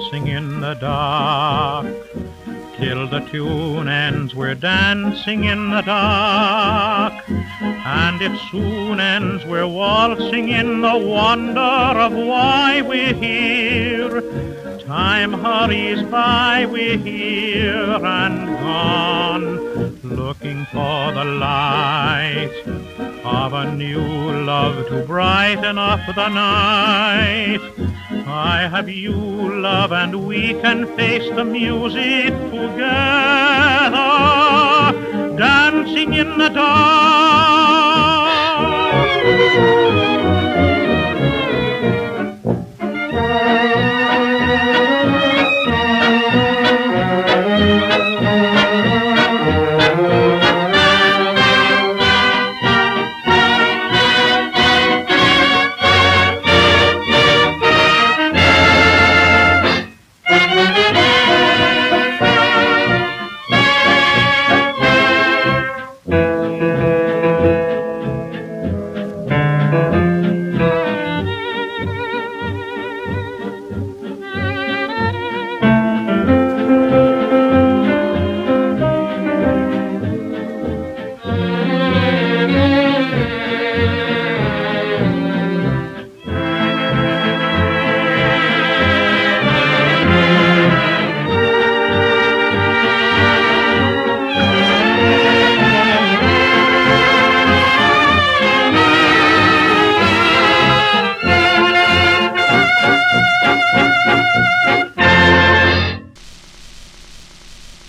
dancing in the dark. Till the tune ends, we're dancing in the dark. And it soon ends, we're waltzing in the wonder of why we're here. Time hurries by, we're here and gone, looking for the light of a new love to brighten up the night. I have you, love, and we can face the music together, dancing in the dark.